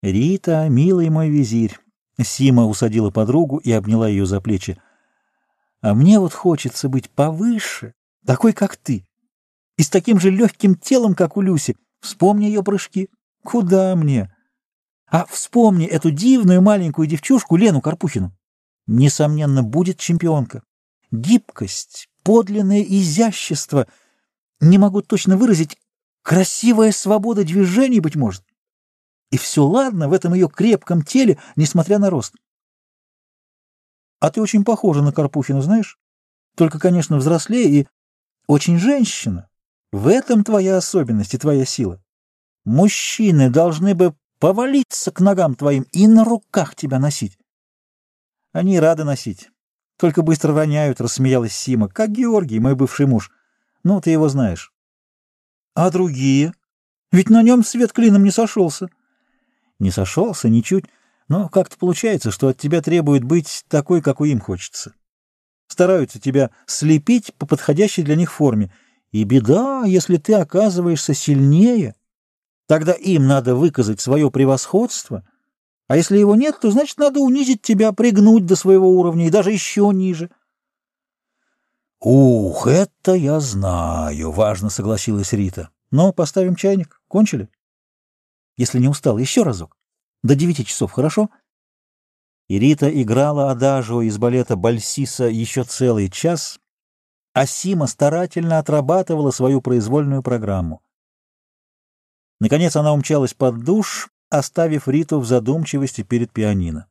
«Рита, милый мой визирь!» Сима усадила подругу и обняла ее за плечи. «А мне вот хочется быть повыше, такой, как ты, и с таким же легким телом, как у Люси. Вспомни ее прыжки. Куда мне? А вспомни эту дивную маленькую девчушку Лену Карпухину. Несомненно, будет чемпионка. Гибкость, подлинное изящество. Не могу точно выразить. Красивая свобода движений, быть может. И все ладно в этом ее крепком теле, несмотря на рост. А ты очень похожа на Карпухину, знаешь? Только, конечно, взрослее и очень женщина. В этом твоя особенность и твоя сила. Мужчины должны бы повалиться к ногам твоим и на руках тебя носить. Они рады носить. Только быстро роняют, рассмеялась Сима, как Георгий, мой бывший муж. Ну, ты его знаешь. А другие? Ведь на нем свет клином не сошелся. Не сошелся ничуть, но как-то получается, что от тебя требуют быть такой, какой им хочется. Стараются тебя слепить по подходящей для них форме. И беда, если ты оказываешься сильнее. Тогда им надо выказать свое превосходство, а если его нет, то значит надо унизить тебя, пригнуть до своего уровня и даже еще ниже. «Ух, это я знаю», — важно согласилась Рита. «Но поставим чайник. Кончили? Если не устал, еще разок. До 9 часов, хорошо?» И Рита играла адажио из балета «Бальсиса» еще целый час, а Сима старательно отрабатывала свою произвольную программу. Наконец она умчалась под душ, оставив Риту в задумчивости перед пианино.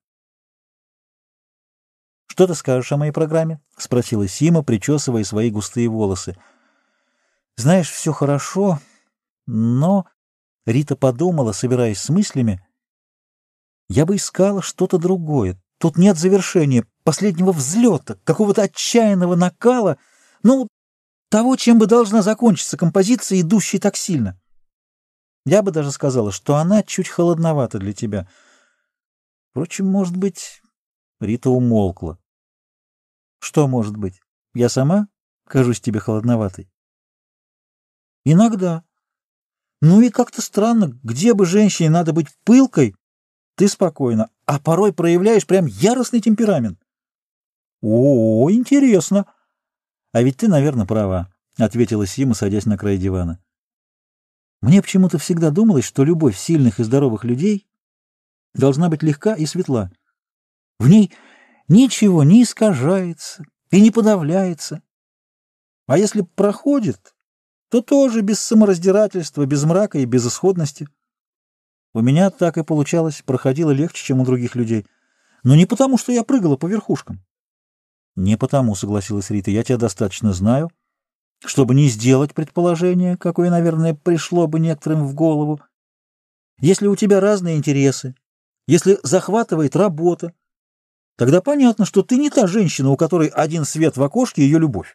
«Что ты скажешь о моей программе?» — спросила Сима, причесывая свои густые волосы. «Знаешь, все хорошо, но...» — Рита подумала, собираясь с мыслями. «Я бы искала что-то другое. Тут нет завершения, последнего взлета, какого-то отчаянного накала, ну, того, чем бы должна закончиться композиция, идущая так сильно. Я бы даже сказала, что она чуть холодновата для тебя. Впрочем, может быть...» Рита умолкла. «Что может быть? Я сама кажусь тебе холодноватой?» «Иногда. Ну и как-то странно, где бы женщине надо быть пылкой, ты спокойна, а порой проявляешь прям яростный темперамент». «О, интересно. А ведь ты, наверное, права», — ответила Сима, садясь на край дивана. «Мне почему-то всегда думалось, что любовь сильных и здоровых людей должна быть легка и светла. В ней ничего не искажается и не подавляется. А если проходит, то тоже без самораздирательства, без мрака и безысходности. У меня так и получалось, проходило легче, чем у других людей. Но не потому, что я прыгала по верхушкам». «Не потому», — согласилась Рита, — «я тебя достаточно знаю, чтобы не сделать предположение, какое, наверное, пришло бы некоторым в голову. Если у тебя разные интересы, если захватывает работа, тогда понятно, что ты не та женщина, у которой один свет в окошке — ее любовь».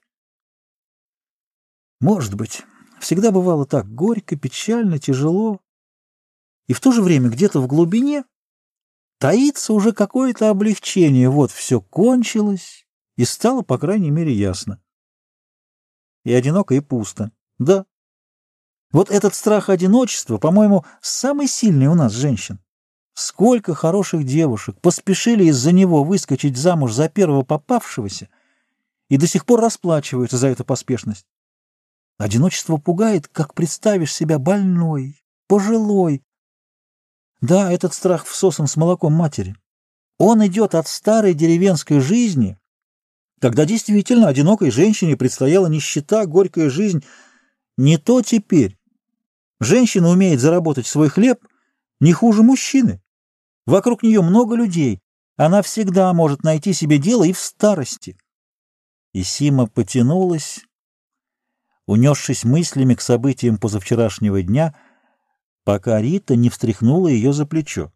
Может быть, всегда бывало так горько, печально, тяжело, и в то же время где-то в глубине таится уже какое-то облегчение. Вот все кончилось, и стало, по крайней мере, ясно. И одиноко, и пусто. Да, вот этот страх одиночества, по-моему, самый сильный у нас, женщин. Сколько хороших девушек поспешили из-за него выскочить замуж за первого попавшегося и до сих пор расплачиваются за эту поспешность. Одиночество пугает, как представишь себя больной, пожилой. Да, этот страх всосан с молоком матери. Он идет от старой деревенской жизни, когда действительно одинокой женщине предстояла нищета, горькая жизнь. Не то теперь. Женщина умеет заработать свой хлеб не хуже мужчины. Вокруг нее много людей. Она всегда может найти себе дело и в старости. И Сима потянулась, унесшись мыслями к событиям позавчерашнего дня, пока Рита не встряхнула ее за плечо.